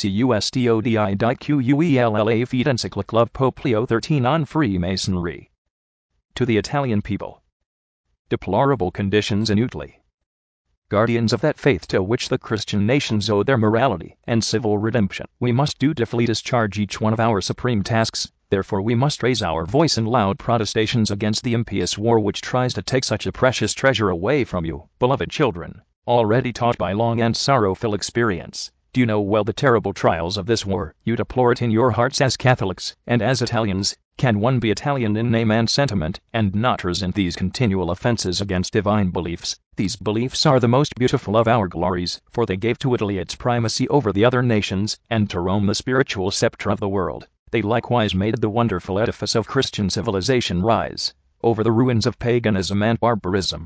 CUSTODI.QUELLA feed encyclic of Pope Leo XIII on Freemasonry. To the Italian people. Deplorable conditions in Italy. Guardians of that faith to which the Christian nations owe their morality and civil redemption, we must dutifully discharge each one of our supreme tasks. Therefore we must raise our voice in loud protestations against the impious war which tries to take such a precious treasure away from you, beloved children, already taught by long and sorrowful experience. Do you know well the terrible trials of this war? You deplore it in your hearts as Catholics and as Italians. Can one be Italian in name and sentiment, and not resent these continual offenses against divine beliefs? These beliefs are the most beautiful of our glories, for they gave to Italy its primacy over the other nations, and to Rome the spiritual scepter of the world. They likewise made the wonderful edifice of Christian civilization rise over the ruins of paganism and barbarism.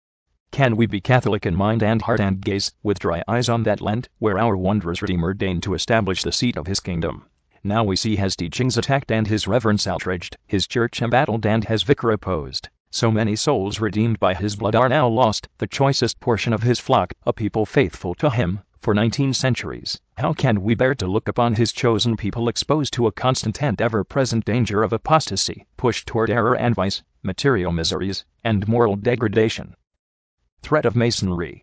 Can we be Catholic in mind and heart and gaze with dry eyes on that land where our wondrous Redeemer deigned to establish the seat of his kingdom? Now we see his teachings attacked and his reverence outraged, his church embattled and his vicar opposed. So many souls redeemed by his blood are now lost, the choicest portion of his flock, a people faithful to him for 19 centuries. How can we bear to look upon his chosen people exposed to a constant and ever-present danger of apostasy, pushed toward error and vice, material miseries, and moral degradation? Threat of Masonry.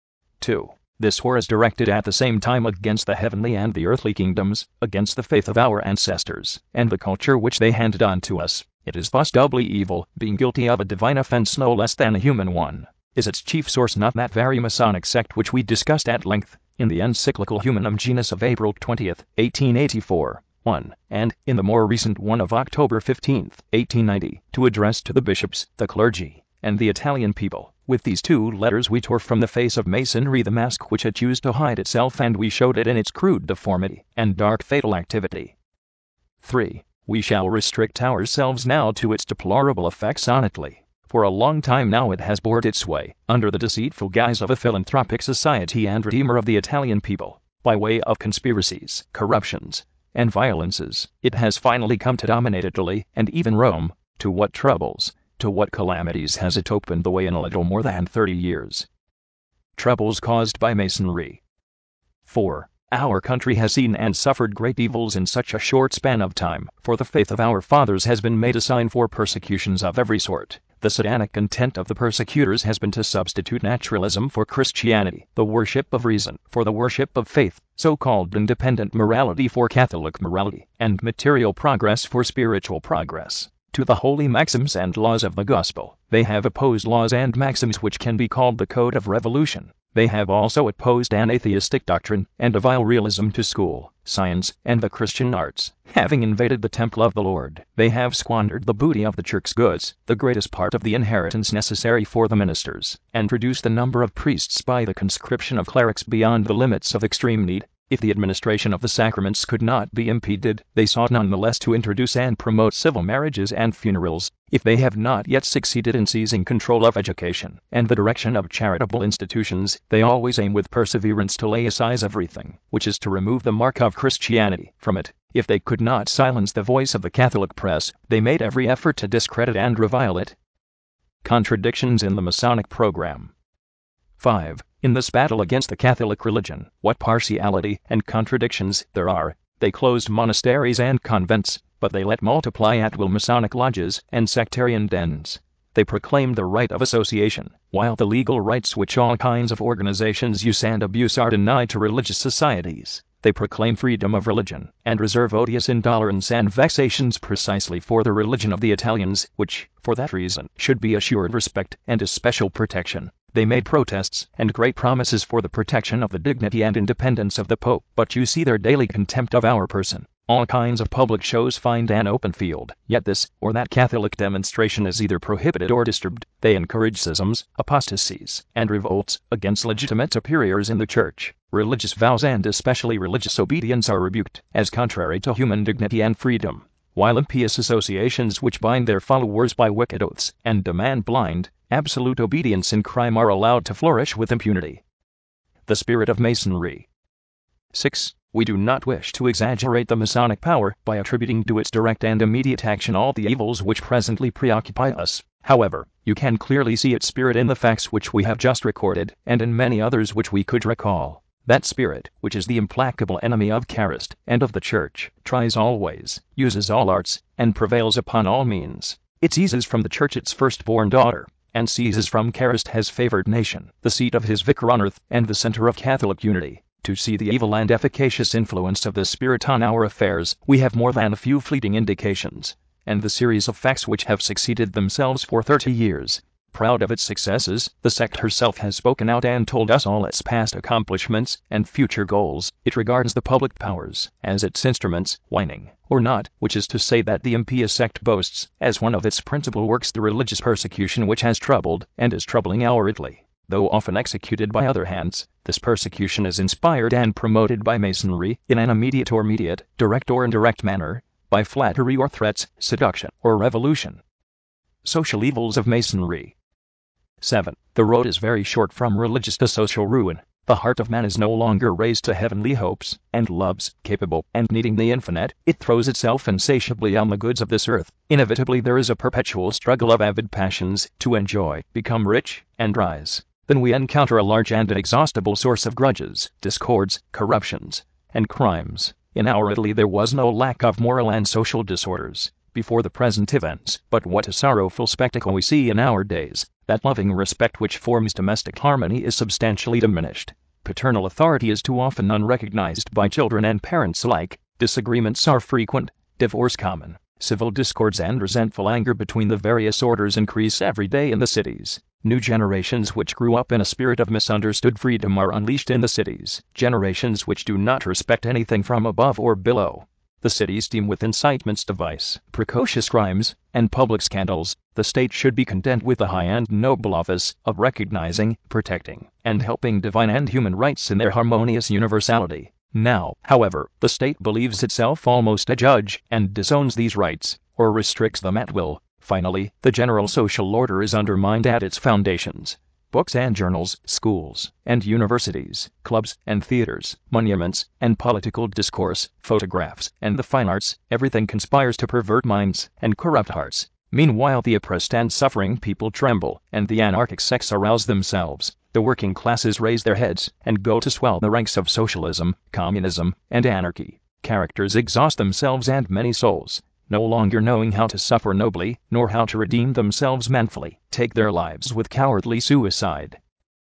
2. This war is directed at the same time against the heavenly and the earthly kingdoms, against the faith of our ancestors, and the culture which they handed on to us. It is thus doubly evil, being guilty of a divine offense no less than a human one. Is its chief source not that very Masonic sect which we discussed at length in the encyclical Humanum Genus of April 20, 1884, 1, and in the more recent one of October 15, 1890, to address to the bishops, the clergy, and the Italian people? With these 2 letters we tore from the face of Masonry the mask which it used to hide itself, and we showed it in its crude deformity and dark fatal activity. 3. We shall restrict ourselves now to its deplorable effects on Italy. For a long time now it has bored its way, under the deceitful guise of a philanthropic society and redeemer of the Italian people, by way of conspiracies, corruptions, and violences. It has finally come to dominate Italy, and even Rome. To what troubles, to what calamities has it opened the way in a little more than 30 years? Troubles caused by Masonry. 4. Our country has seen and suffered great evils in such a short span of time, for the faith of our fathers has been made a sign for persecutions of every sort. The satanic intent of the persecutors has been to substitute naturalism for Christianity, the worship of reason for the worship of faith, so-called independent morality for Catholic morality, and material progress for spiritual progress. To the holy maxims and laws of the gospel, they have opposed laws and maxims which can be called the code of revolution. They have also opposed an atheistic doctrine and a vile realism to school, science, and the Christian arts. Having invaded the temple of the Lord, they have squandered the booty of the church's goods, the greatest part of the inheritance necessary for the ministers, and reduced the number of priests by the conscription of clerics beyond the limits of extreme need. If the administration of the sacraments could not be impeded, they sought nonetheless to introduce and promote civil marriages and funerals. If they have not yet succeeded in seizing control of education and the direction of charitable institutions, they always aim with perseverance to lay aside everything which is to remove the mark of Christianity from it. If they could not silence the voice of the Catholic press, they made every effort to discredit and revile it. Contradictions in the Masonic program. 5. In this battle against the Catholic religion, what partiality and contradictions there are. They closed monasteries and convents, but they let multiply at will Masonic lodges and sectarian dens. They proclaimed the right of association, while the legal rights which all kinds of organizations use and abuse are denied to religious societies. They proclaim freedom of religion, and reserve odious intolerance and vexations precisely for the religion of the Italians, which, for that reason, should be assured respect and especial protection. They made protests and great promises for the protection of the dignity and independence of the Pope, but you see their daily contempt of our person. All kinds of public shows find an open field, yet this or that Catholic demonstration is either prohibited or disturbed. They encourage schisms, apostasies, and revolts against legitimate superiors in the Church. Religious vows and especially religious obedience are rebuked as contrary to human dignity and freedom, while impious associations which bind their followers by wicked oaths and demand blind, absolute obedience in crime are allowed to flourish with impunity. The spirit of Masonry. 6. We do not wish to exaggerate the Masonic power by attributing to its direct and immediate action all the evils which presently preoccupy us. However, you can clearly see its spirit in the facts which we have just recorded, and in many others which we could recall. That spirit, which is the implacable enemy of Christ and of the Church, tries always, uses all arts, and prevails upon all means. It seizes from the Church its firstborn daughter, and seizes from Christ his favored nation, the seat of his vicar on earth, and the center of Catholic unity. To see the evil and efficacious influence of this spirit on our affairs, we have more than a few fleeting indications, and the series of facts which have succeeded themselves for 30 years. Proud of its successes, the sect herself has spoken out and told us all its past accomplishments and future goals. It regards the public powers as its instruments, whining or not, which is to say that the impious sect boasts, as one of its principal works, the religious persecution which has troubled and is troubling our Italy. Though often executed by other hands, this persecution is inspired and promoted by Masonry, in an immediate or mediate, direct or indirect manner, by flattery or threats, seduction or revolution. Social evils of Masonry. 7. The road is very short from religious to social ruin. The heart of man is no longer raised to heavenly hopes and loves, capable and needing the infinite. It throws itself insatiably on the goods of this earth. Inevitably there is a perpetual struggle of avid passions to enjoy, become rich, and rise. Then we encounter a large and inexhaustible source of grudges, discords, corruptions, and crimes. In our Italy there was no lack of moral and social disorders before the present events, but what a sorrowful spectacle we see in our days. That loving respect which forms domestic harmony is substantially diminished. Paternal authority is too often unrecognized by children and parents alike. Disagreements are frequent, divorce common. Civil discords and resentful anger between the various orders increase every day in the cities. New generations which grew up in a spirit of misunderstood freedom are unleashed in the cities. Generations which do not respect anything from above or below. The cities teem with incitements to vice, precocious crimes, and public scandals. The state should be content with the high and noble office of recognizing, protecting, and helping divine and human rights in their harmonious universality. Now, however, the state believes itself almost a judge and disowns these rights, or restricts them at will. Finally, the general social order is undermined at its foundations. Books and journals, schools and universities, clubs and theaters, monuments and political discourse, photographs and the fine arts, everything conspires to pervert minds and corrupt hearts. Meanwhile the oppressed and suffering people tremble, and the anarchic sects arouse themselves. The working classes raise their heads and go to swell the ranks of socialism, communism, and anarchy. Characters exhaust themselves and many souls, no longer knowing how to suffer nobly, nor how to redeem themselves manfully, take their lives with cowardly suicide.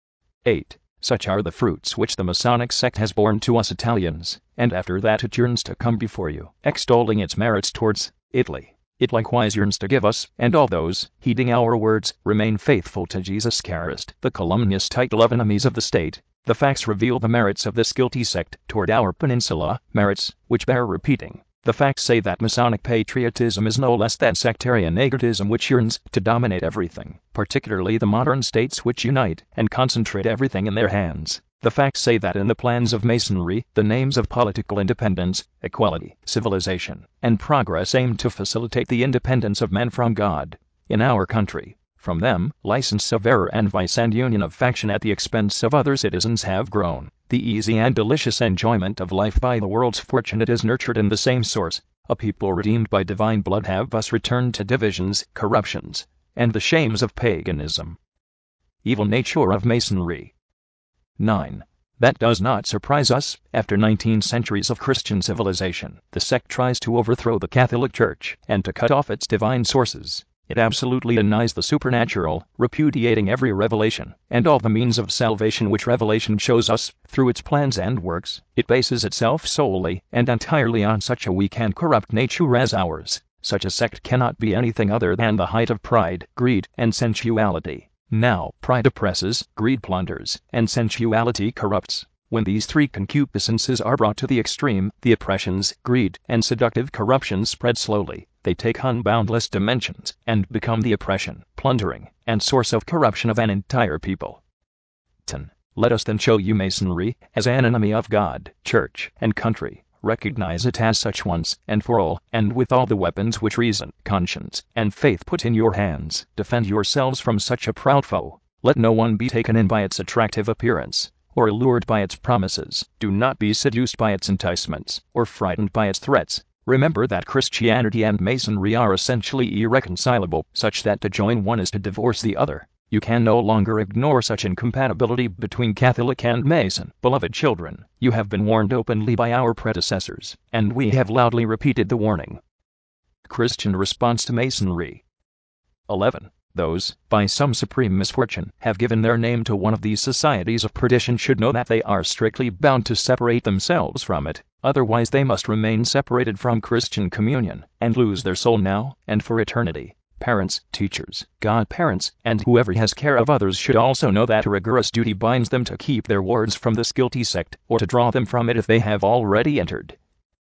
8. Such are the fruits which the Masonic sect has borne to us Italians, and after that it yearns to come before you, extolling its merits towards Italy. It likewise yearns to give us, and all those, heeding our words, remain faithful to Jesus Christ, the calumnious title of enemies of the state. The facts reveal the merits of this guilty sect toward our peninsula, merits which bear repeating. The facts say that Masonic patriotism is no less than sectarian egotism which yearns to dominate everything, particularly the modern states which unite and concentrate everything in their hands. The facts say that in the plans of Masonry, the names of political independence, equality, civilization, and progress aim to facilitate the independence of men from God. In our country, from them, license of error and vice and union of faction at the expense of other citizens have grown. The easy and delicious enjoyment of life by the world's fortunate is nurtured in the same source. A people redeemed by divine blood have thus returned to divisions, corruptions, and the shames of paganism. Evil nature of Masonry. 9. That does not surprise us. After 19 centuries of Christian civilization, the sect tries to overthrow the Catholic Church and to cut off its divine sources. It absolutely denies the supernatural, repudiating every revelation and all the means of salvation which revelation shows us through its plans and works. It bases itself solely and entirely on such a weak and corrupt nature as ours. Such a sect cannot be anything other than the height of pride, greed, and sensuality. Now, pride oppresses, greed plunders, and sensuality corrupts. When these three concupiscences are brought to the extreme, the oppressions, greed, and seductive corruption spread slowly. They take unboundless dimensions and become the oppression, plundering, and source of corruption of an entire people. 10. Let us then show you Masonry as an enemy of God, Church, and country. Recognize it as such once and for all, and with all the weapons which reason, conscience, and faith put in your hands, defend yourselves from such a proud foe. Let no one be taken in by its attractive appearance, or allured by its promises. Do not be seduced by its enticements, or frightened by its threats. Remember that Christianity and Masonry are essentially irreconcilable, such that to join one is to divorce the other. You can no longer ignore such incompatibility between Catholic and Mason. Beloved children, you have been warned openly by our predecessors, and we have loudly repeated the warning. Christian response to Masonry. 11. Those, by some supreme misfortune, have given their name to one of these societies of perdition should know that they are strictly bound to separate themselves from it, otherwise they must remain separated from Christian communion, and lose their soul now and for eternity. Parents, teachers, godparents, and whoever has care of others should also know that a rigorous duty binds them to keep their wards from this guilty sect, or to draw them from it if they have already entered.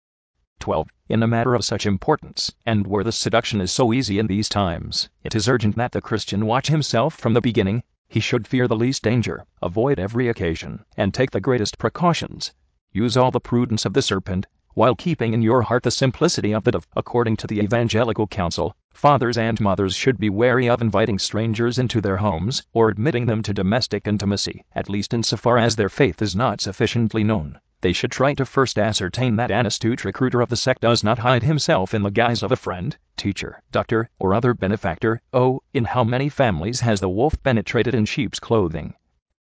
12. In a matter of such importance, and where the seduction is so easy in these times, it is urgent that the Christian watch himself from the beginning. He should fear the least danger, avoid every occasion, and take the greatest precautions. Use all the prudence of the serpent, while keeping in your heart the simplicity of the dove. According to the evangelical counsel, fathers and mothers should be wary of inviting strangers into their homes, or admitting them to domestic intimacy, at least insofar as their faith is not sufficiently known. They should try to first ascertain that an astute recruiter of the sect does not hide himself in the guise of a friend, teacher, doctor, or other benefactor. Oh, in how many families has the wolf penetrated in sheep's clothing?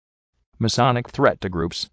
Masonic threat to groups.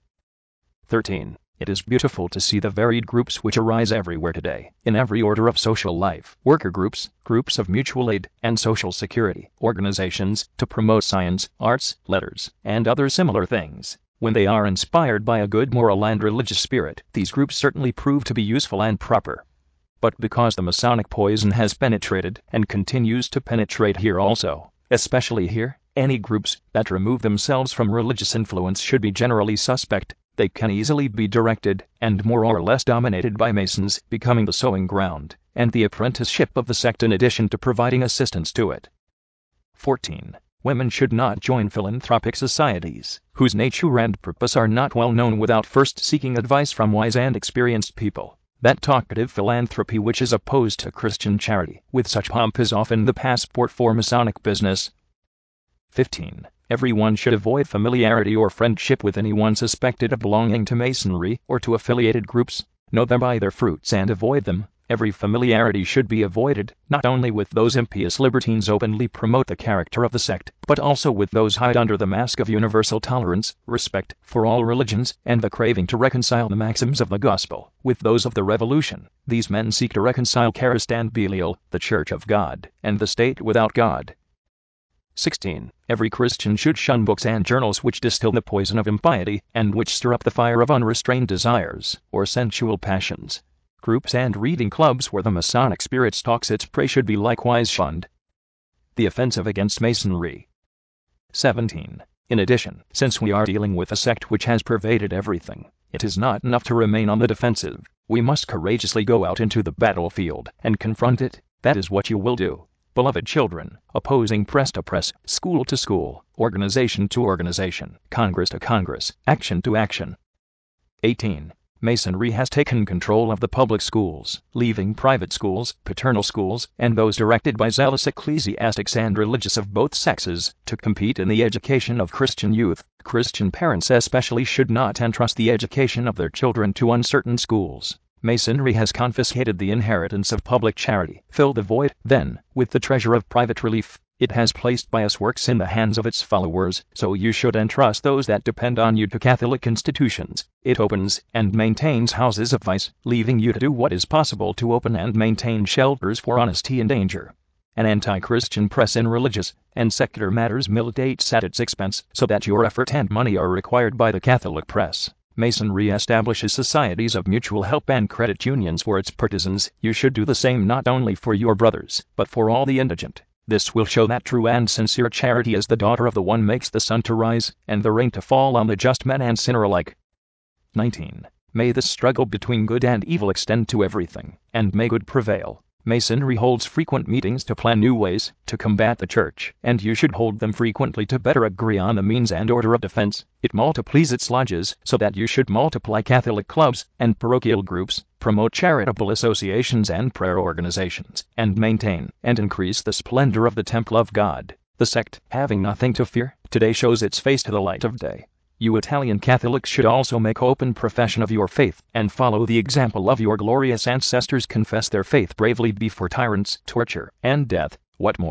13. It is beautiful to see the varied groups which arise everywhere today, in every order of social life: worker groups, groups of mutual aid and social security, organizations to promote science, arts, letters, and other similar things. When they are inspired by a good moral and religious spirit, these groups certainly prove to be useful and proper. But because the Masonic poison has penetrated, and continues to penetrate here also, especially here, any groups that remove themselves from religious influence should be generally suspect. They can easily be directed, and more or less dominated by Masons, becoming the sowing ground, and the apprenticeship of the sect in addition to providing assistance to it. 14. Women should not join philanthropic societies, whose nature and purpose are not well known, without first seeking advice from wise and experienced people. That talkative philanthropy which is opposed to Christian charity, with such pomp, is often the passport for Masonic business. 15. Everyone should avoid familiarity or friendship with anyone suspected of belonging to Masonry or to affiliated groups. Know them by their fruits and avoid them. Every familiarity should be avoided, not only with those impious libertines openly promote the character of the sect, but also with those hide under the mask of universal tolerance, respect for all religions, and the craving to reconcile the maxims of the gospel with those of the revolution. These men seek to reconcile Charist and Belial, the Church of God, and the state without God. 16. Every Christian should shun books and journals which distill the poison of impiety, and which stir up the fire of unrestrained desires, or sensual passions. Groups and reading clubs where the Masonic spirit stalks its prey should be likewise shunned. The offensive against Masonry. 17. In addition, since we are dealing with a sect which has pervaded everything, it is not enough to remain on the defensive. We must courageously go out into the battlefield and confront it. That is what you will do. Beloved children, opposing press to press, school to school, organization to organization, Congress to Congress, action to action. 18. Masonry has taken control of the public schools, leaving private schools, paternal schools, and those directed by zealous ecclesiastics and religious of both sexes, to compete in the education of Christian youth. Christian parents especially should not entrust the education of their children to uncertain schools. Masonry has confiscated the inheritance of public charity, filled the void, then, with the treasure of private relief. It has placed pious works in the hands of its followers, so you should entrust those that depend on you to Catholic institutions. It opens and maintains houses of vice, leaving you to do what is possible to open and maintain shelters for honesty in danger. An anti-Christian press in religious and secular matters militates at its expense, so that your effort and money are required by the Catholic press. Masonry establishes societies of mutual help and credit unions for its partisans. You should do the same not only for your brothers, but for all the indigent. This will show that true and sincere charity as the daughter of the one makes the sun to rise, and the rain to fall on the just man and sinner alike. 19. May the struggle between good and evil extend to everything, and may good prevail. Masonry holds frequent meetings to plan new ways to combat the Church, and you should hold them frequently to better agree on the means and order of defense. It multiplies its lodges, so that you should multiply Catholic clubs and parochial groups, promote charitable associations and prayer organizations, and maintain and increase the splendor of the temple of God. The sect, having nothing to fear, today shows its face to the light of day. You Italian Catholics should also make open profession of your faith, and follow the example of your glorious ancestors. Confess their faith bravely before tyrants, torture, and death. What more?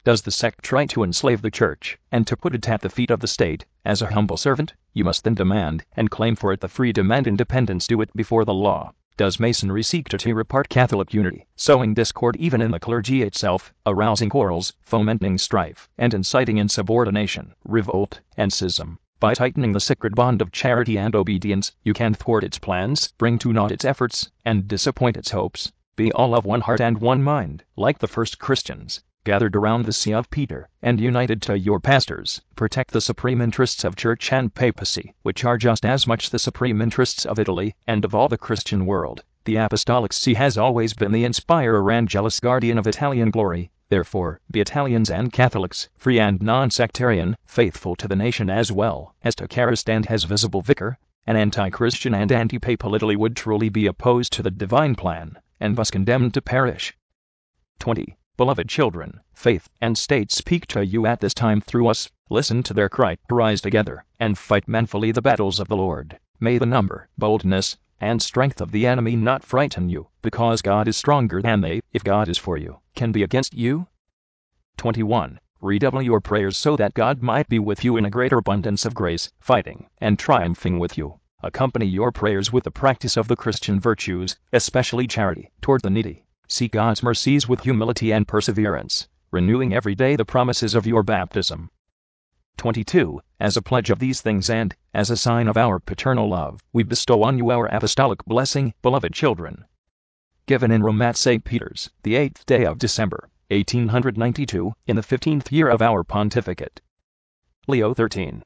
Does the sect try to enslave the church, and to put it at the feet of the state, as a humble servant? You must then demand, and claim for it the freedom and independence due it before the law. Does Masonry seek to tear apart Catholic unity, sowing discord even in the clergy itself, arousing quarrels, fomenting strife, and inciting insubordination, revolt, and schism? By tightening the sacred bond of charity and obedience, you can thwart its plans, bring to naught its efforts, and disappoint its hopes. Be all of one heart and one mind, like the first Christians, gathered around the See of Peter, and united to your pastors. Protect the supreme interests of church and papacy, which are just as much the supreme interests of Italy, and of all the Christian world. The Apostolic See has always been the inspirer and jealous guardian of Italian glory. Therefore, be Italians and Catholics, free and non-sectarian, faithful to the nation as well as to Christ and his visible vicar. An anti-Christian and anti-papal Italy would truly be opposed to the divine plan, and thus condemned to perish. 20. Beloved children, faith and state speak to you at this time through us. Listen to their cry, rise together, and fight manfully the battles of the Lord. May the number, boldness, and strength of the enemy not frighten you, because God is stronger than they. If God is for you, can be against you? 21. Redouble your prayers so that God might be with you in a greater abundance of grace, fighting and triumphing with you. Accompany your prayers with the practice of the Christian virtues, especially charity toward the needy. Seek God's mercies with humility and perseverance, renewing every day the promises of your baptism. 22. As a pledge of these things and, as a sign of our paternal love, we bestow on you our apostolic blessing, beloved children. Given in Rome at St. Peter's, the 8th day of December, 1892, in the 15th year of our pontificate. Leo 13.